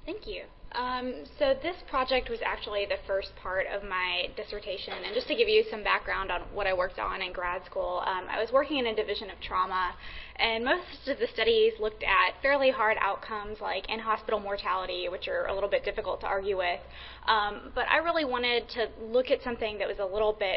Thank you. So this project was actually the first part of my dissertation, and just to give you some background on what I worked on in grad school, I was working in a division of trauma, and most of the studies looked at fairly hard outcomes like in-hospital mortality, which are a little bit difficult to argue with, but I really wanted to look at something that was a little bit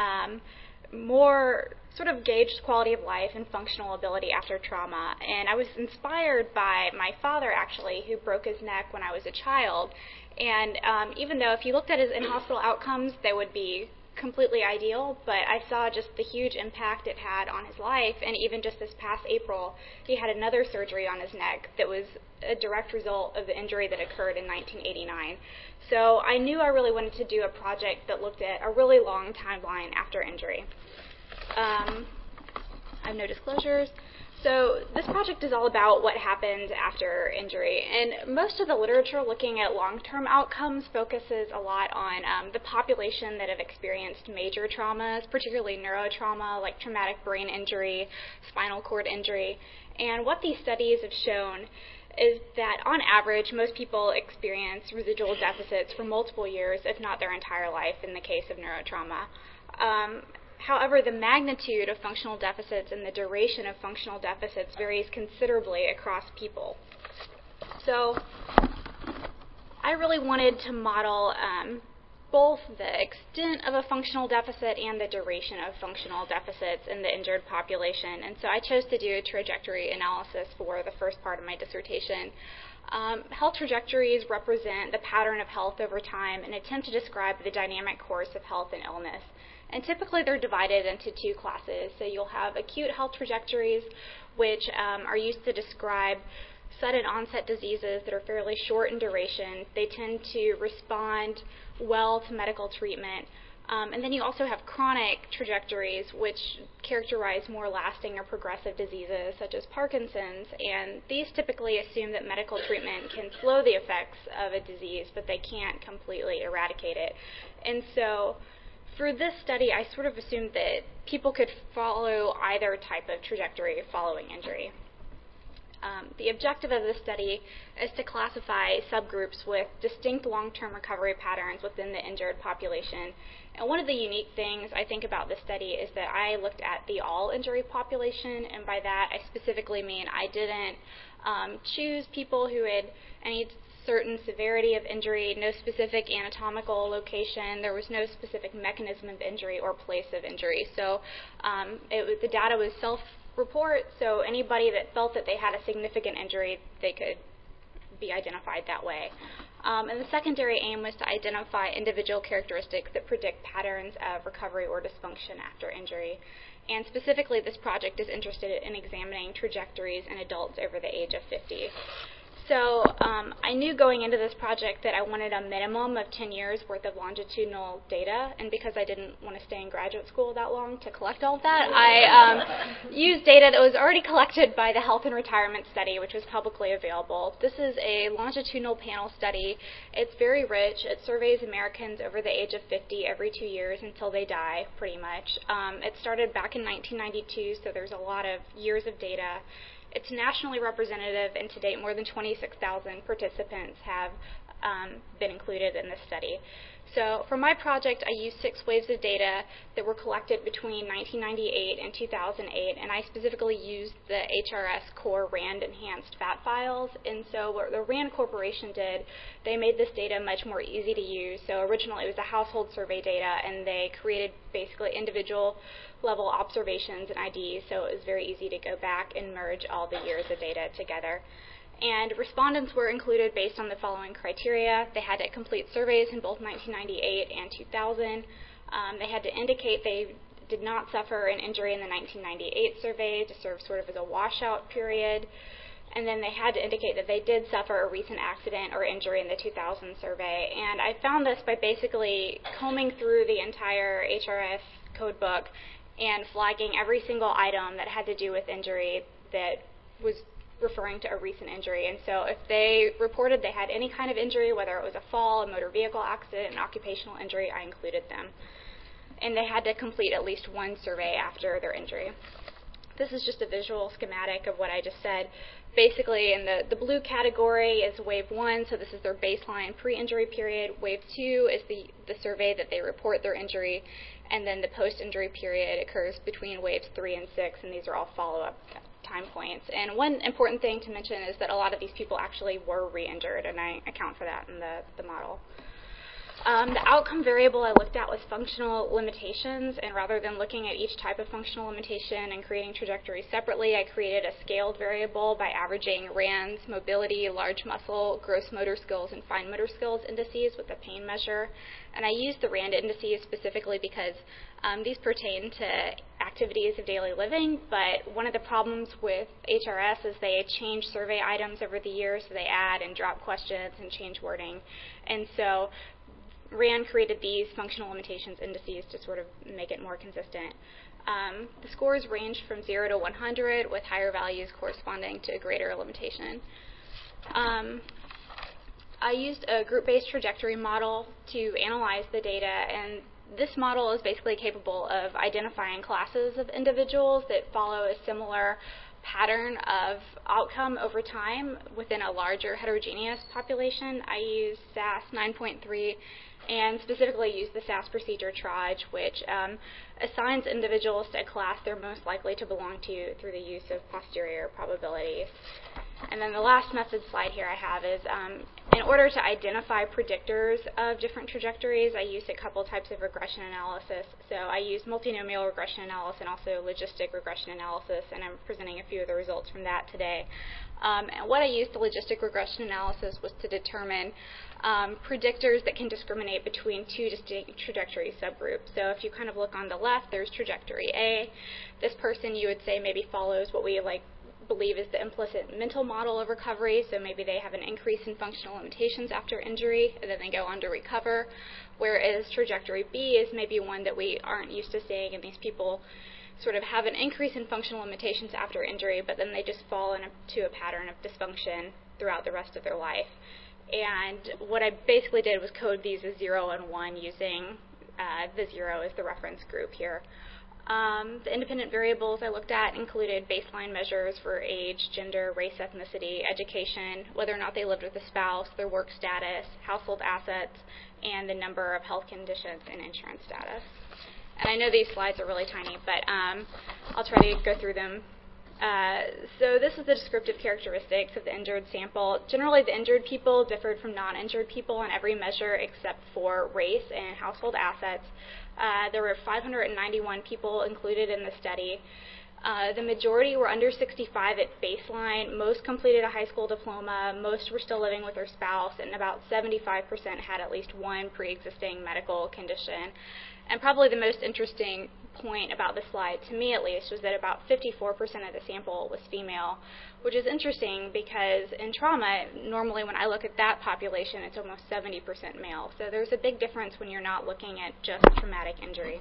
more sort of gauged quality of life and functional ability after trauma. And I was inspired by my father, actually, who broke his neck when I was a child. And even though if you looked at his in-hospital outcomes, they would be completely ideal, but I saw just the huge impact it had on his life. And even just this past April, he had another surgery on his neck that was a direct result of the injury that occurred in 1989. So I knew I really wanted to do a project that looked at a really long timeline after injury. I have no disclosures. So this project is all about what happens after injury, and most of the literature looking at long-term outcomes focuses a lot on the population that have experienced major traumas, particularly neurotrauma like traumatic brain injury, spinal cord injury. And what these studies have shown is that on average, most people experience residual deficits for multiple years, if not their entire life in the case of neurotrauma. However, the magnitude of functional deficits and the duration of functional deficits varies considerably across people. So I really wanted to model both the extent of a functional deficit and the duration of functional deficits in the injured population. And so I chose to do a trajectory analysis for the first part of my dissertation. Health trajectories represent the pattern of health over time and attempt to describe the dynamic course of health and illness. And typically they're divided into two classes. So you'll have acute health trajectories, which are used to describe sudden onset diseases that are fairly short in duration. They tend to respond well to medical treatment. And then you also have chronic trajectories, which characterize more lasting or progressive diseases, such as Parkinson's. And these typically assume that medical treatment can slow the effects of a disease, but they can't completely eradicate it. And so for this study, I sort of assumed that people could follow either type of trajectory following injury. The objective of this study is to classify subgroups with distinct long-term recovery patterns within the injured population. And one of the unique things I think about this study is that I looked at the all-injury population, and by that I specifically mean I didn't choose people who had any certain severity of injury, no specific anatomical location, there was no specific mechanism of injury or place of injury. So the data was self-report, so anybody that felt that they had a significant injury, they could be identified that way. And the secondary aim was to identify individual characteristics that predict patterns of recovery or dysfunction after injury. And specifically, this project is interested in examining trajectories in adults over the age of 50. So I knew going into this project that I wanted a minimum of 10 years worth of longitudinal data, and because I didn't want to stay in graduate school that long to collect all of that, I used data that was already collected by the Health and Retirement Study, which was publicly available. This is a longitudinal panel study. It's very rich. It surveys Americans over the age of 50 every 2 years until they die, pretty much. It started back in 1992, so there's a lot of years of data. It's nationally representative, and to date more than 26,000 participants have been included in this study. So for my project, I used 6 waves of data that were collected between 1998 and 2008, and I specifically used the HRS Core RAND enhanced FAT files. And so what the RAND Corporation did, they made this data much more easy to use. So originally it was a household survey data, and they created basically individual level observations and IDs, so it was very easy to go back and merge all the years of data together. And respondents were included based on the following criteria. They had to complete surveys in both 1998 and 2000. They had to indicate they did not suffer an injury in the 1998 survey to serve sort of as a washout period. And then they had to indicate that they did suffer a recent accident or injury in the 2000 survey. And I found this by basically combing through the entire HRS code book and flagging every single item that had to do with injury that was referring to a recent injury. And so if they reported they had any kind of injury, whether it was a fall, a motor vehicle accident, an occupational injury, I included them. And they had to complete at least one survey after their injury. This is just a visual schematic of what I just said. Basically, in the blue category is wave 1, so this is their baseline pre-injury period. Wave 2 is the survey that they report their injury, and then the post-injury period occurs between waves 3 and 6, and these are all follow-up time points. And one important thing to mention is that a lot of these people actually were re-injured, and I account for that in the model. The outcome variable I looked at was functional limitations, and rather than looking at each type of functional limitation and creating trajectories separately, I created a scaled variable by averaging RANS, mobility, large muscle, gross motor skills, and fine motor skills indices with a pain measure. And I used the RAND indices specifically because these pertain to activities of daily living, but one of the problems with HRS is they change survey items over the years, so they add and drop questions and change wording. And so RAND created these functional limitations indices to sort of make it more consistent. The scores range from 0 to 100, with higher values corresponding to a greater limitation. I used a group-based trajectory model to analyze the data, and this model is basically capable of identifying classes of individuals that follow a similar pattern of outcome over time within a larger heterogeneous population. I used SAS 9.3 and specifically use the SAS procedure TRAJ, which assigns individuals to a class they're most likely to belong to through the use of posterior probabilities. And then the last method slide here I have is in order to identify predictors of different trajectories, I used a couple types of regression analysis. So I used multinomial regression analysis and also logistic regression analysis, and I'm presenting a few of the results from that today. And what I used the logistic regression analysis was to determine predictors that can discriminate between two distinct trajectory subgroups. So if you kind of look on the left, there's trajectory A. This person, you would say, maybe follows what we believe is the implicit mental model of recovery, so maybe they have an increase in functional limitations after injury, and then they go on to recover, whereas trajectory B is maybe one that we aren't used to seeing, and these people sort of have an increase in functional limitations after injury, but then they just fall into a pattern of dysfunction throughout the rest of their life. And what I basically did was code these as 0 and 1 using the 0 as the reference group here. The independent variables I looked at included baseline measures for age, gender, race, ethnicity, education, whether or not they lived with a spouse, their work status, household assets, and the number of health conditions and insurance status. And I know these slides are really tiny, but I'll try to go through them. So this is the descriptive characteristics of the injured sample. Generally, the injured people differed from non-injured people on every measure except for race and household assets. There were 591 people included in the study. The majority were under 65 at baseline. Most completed a high school diploma. Most were still living with their spouse, and about 75% had at least one pre-existing medical condition. And probably the most interesting point about this slide, to me at least, was that about 54% of the sample was female, which is interesting because in trauma, normally when I look at that population, it's almost 70% male. So there's a big difference when you're not looking at just traumatic injury.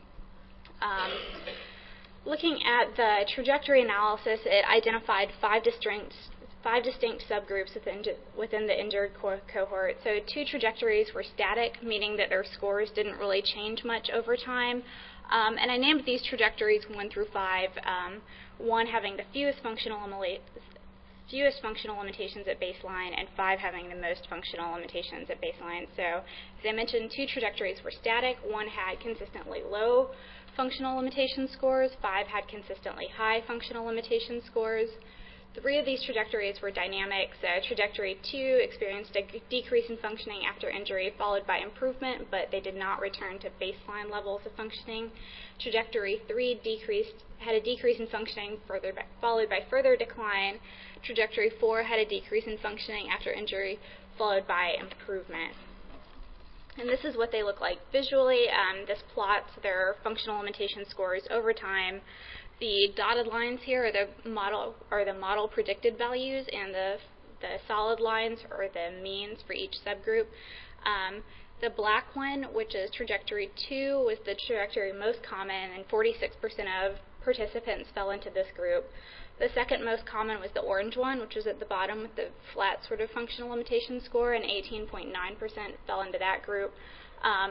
Looking at the trajectory analysis, it identified five distinct subgroups within the injured cohort. So 2 trajectories were static, meaning that their scores didn't really change much over time. And I named these trajectories 1 through 5, 1 having the fewest functional limitations at baseline, and 5 having the most functional limitations at baseline. So as I mentioned, 2 trajectories were static. 1 had consistently low functional limitation scores. 5 had consistently high functional limitation scores. 3 of these trajectories were dynamic. So trajectory 2 experienced a decrease in functioning after injury, followed by improvement, but they did not return to baseline levels of functioning. Trajectory 3 had a decrease in functioning, followed by further decline. Trajectory 4 had a decrease in functioning after injury, followed by improvement. And this is what they look like visually. This plots their functional limitation scores over time. The dotted lines here are the model predicted values, and the solid lines are the means for each subgroup. The black one, which is trajectory 2, was the trajectory most common, and 46% of participants fell into this group. The second most common was the orange one, which was at the bottom with the flat sort of functional limitation score, and 18.9% fell into that group.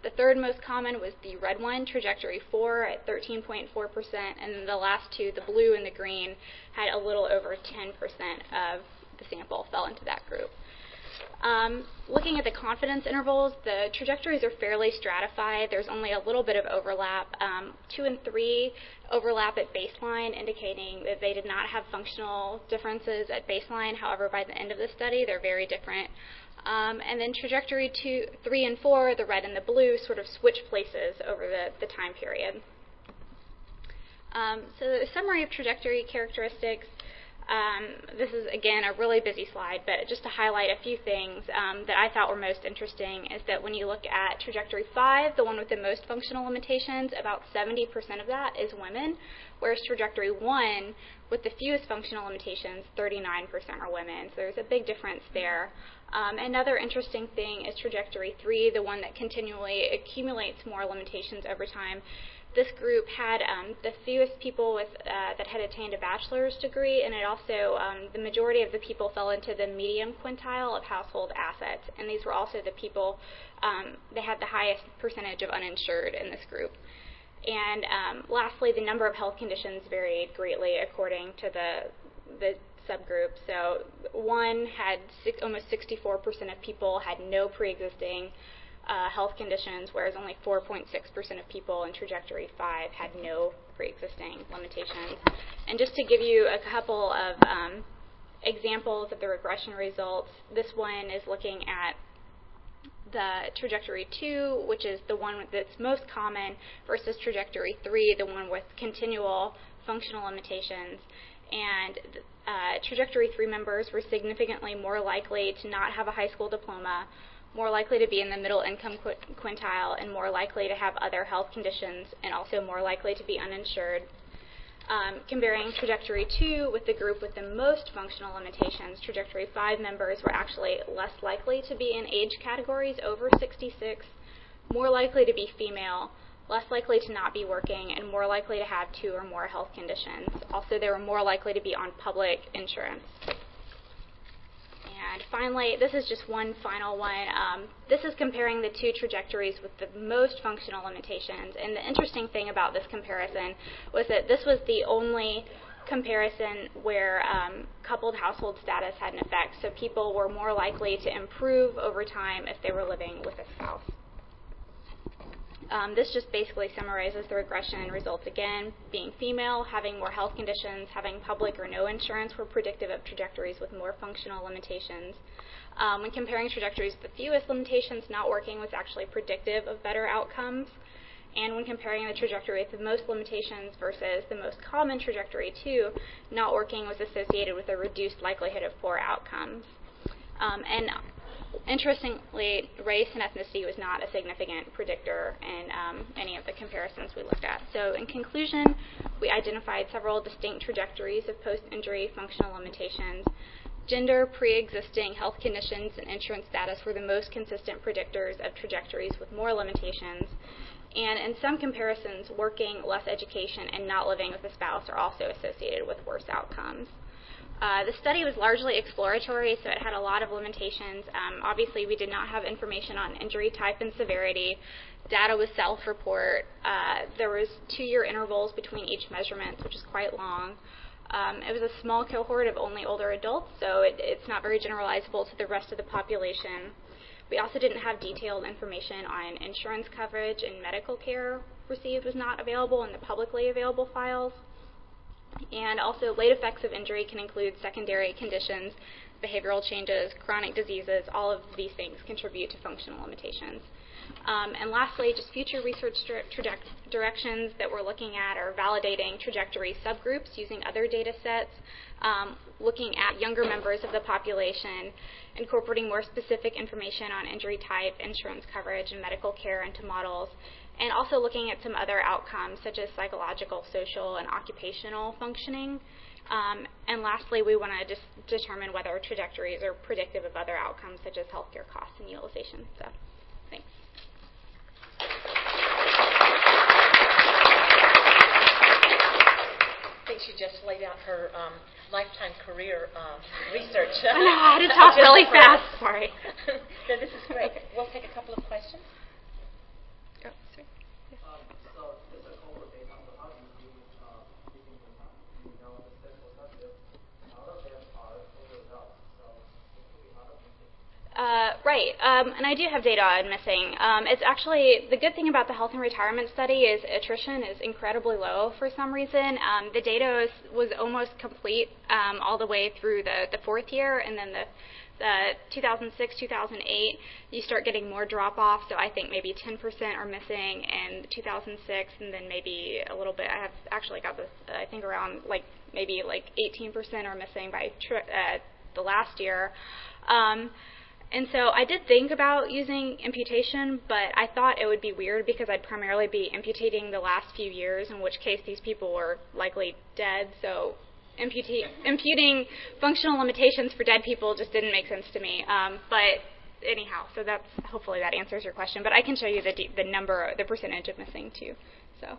The third most common was the red one, trajectory 4 at 13.4%, and then the last two, the blue and the green, had a little over 10% of the sample fell into that group. Looking at the confidence intervals, the trajectories are fairly stratified. There's only a little bit of overlap. 2 and 3 overlap at baseline, indicating that they did not have functional differences at baseline. However, by the end of the study, they're very different. And then trajectory 3 and 4, the red and the blue, sort of switch places over the time period. So the summary of trajectory characteristics. This is, again, a really busy slide, but just to highlight a few things that I thought were most interesting is that when you look at trajectory 5, the one with the most functional limitations, about 70% of that is women, whereas trajectory 1, with the fewest functional limitations, 39% are women. So there's a big difference there. Another interesting thing is trajectory 3, the one that continually accumulates more limitations over time. This group had the fewest people with, that had attained a bachelor's degree, and it also, the majority of the people fell into the medium quintile of household assets, and these were also the people that had the highest percentage of uninsured in this group. And lastly, the number of health conditions varied greatly according to the subgroup. So one had almost 64% of people had no pre-existing health conditions, whereas only 4.6% of people in trajectory 5 had no pre-existing limitations. And just to give you a couple of examples of the regression results, this one is looking at the trajectory 2, which is the one that's most common, versus trajectory 3, the one with continual functional limitations. And trajectory 3 members were significantly more likely to not have a high school diploma, more likely to be in the middle income quintile, and more likely to have other health conditions, and also more likely to be uninsured. Comparing trajectory 2 with the group with the most functional limitations, trajectory 5 members were actually less likely to be in age categories over 66, more likely to be female, less likely to not be working, and more likely to have 2 or more health conditions. Also, they were more likely to be on public insurance. And finally, this is just one final one. This is comparing the two trajectories with the most functional limitations. And the interesting thing about this comparison was that this was the only comparison where coupled household status had an effect. So people were more likely to improve over time if they were living with a spouse. This just basically summarizes the regression results again. Being female, having more health conditions, having public or no insurance were predictive of trajectories with more functional limitations. When comparing trajectories with the fewest limitations, not working was actually predictive of better outcomes. And when comparing the trajectory with the most limitations versus the most common trajectory 2, not working was associated with a reduced likelihood of poor outcomes. And interestingly, race and ethnicity was not a significant predictor in any of the comparisons we looked at. So in conclusion, we identified several distinct trajectories of post-injury functional limitations. Gender, pre-existing health conditions, and insurance status were the most consistent predictors of trajectories with more limitations. And in some comparisons, working, less education, and not living with a spouse are also associated with worse outcomes. The study was largely exploratory, so it had a lot of limitations. Obviously, we did not have information on injury type and severity. Data was self-report. There was 2-year intervals between each measurement, which is quite long. It was a small cohort of only older adults, so it's not very generalizable to the rest of the population. We also didn't have detailed information on insurance coverage, and medical care received was not available in the publicly available files. And also, late effects of injury can include secondary conditions, behavioral changes, chronic diseases. All of these things contribute to functional limitations. And lastly, just future research directions that we're looking at are validating trajectory subgroups using other data sets, looking at younger members of the population, incorporating more specific information on injury type, insurance coverage, and medical care into models, and also looking at some other outcomes such as psychological, social, and occupational functioning. And lastly, we want to determine whether trajectories are predictive of other outcomes such as healthcare costs and utilization. So, thanks. I think she just laid out her lifetime career research. I know, I had to talk really fast. Sorry. No, this is great. We'll take a couple of questions. Oh, sorry. Yes. So just a cohort data. So how do you begin the time? You know the sample subjects, a lot of them are older adults, so it could be a lot of missing. Right, and I do have data on missing. It's actually, the good thing about the health and retirement study is attrition is incredibly low for some reason. The data was almost complete all the way through the fourth year, and then the 2006, 2008, you start getting more drop-off, so I think maybe 10% are missing in 2006, and then maybe a little bit, I have actually got this, I think around maybe 18% are missing by the last year. And so I did think about using imputation, but I thought it would be weird because I'd primarily be imputating the last few years, in which case these people were likely dead. So imputing functional limitations for dead people just didn't make sense to me. But anyhow, so that's hopefully that answers your question. But I can show you the number, the percentage of missing too. So.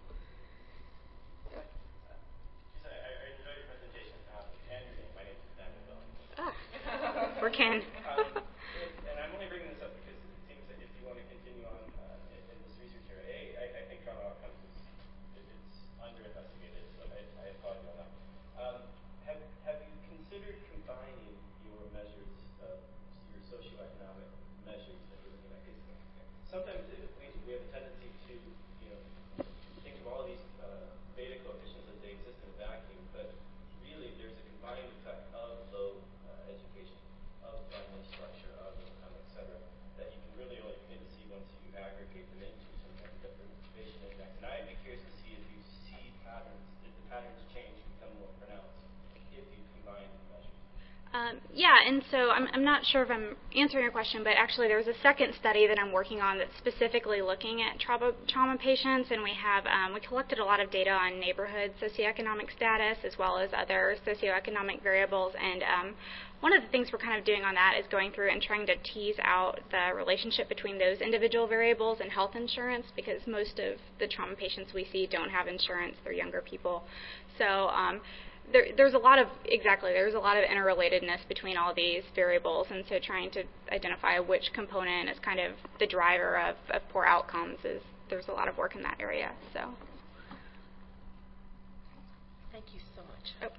I enjoyed your presentation. And your name. My name is Daniel Bell. We're Ken. And I'm only bringing this up because it seems that if you want to continue on in this research area, I think trauma outcomes it's underinvestigated, so I applaud you on that. Have you considered combining your measures, your socioeconomic measures that you're looking at? Because sometimes we have a tendency to, think of all of these beta coefficients as they exist in a vacuum, but really there's a combined effect of low education, of family structure, of income, et cetera, that you can really only begin to see once you aggregate them into some kind of deprivation index. And I'd be curious to see if you see patterns, if the patterns change, become more pronounced if you combine the measures. Yeah, and so I'm not sure if I'm answering your question, but actually there's a second study that I'm working on that's specifically looking at trauma patients, and we collected a lot of data on neighborhood socioeconomic status as well as other socioeconomic variables, and one of the things we're kind of doing on that is going through and trying to tease out the relationship between those individual variables and health insurance, because most of the trauma patients we see don't have insurance. They're younger people. So there's a lot of interrelatedness between all these variables, and so trying to identify which component is kind of the driver of poor outcomes there's a lot of work in that area. So Thank you so much. oh.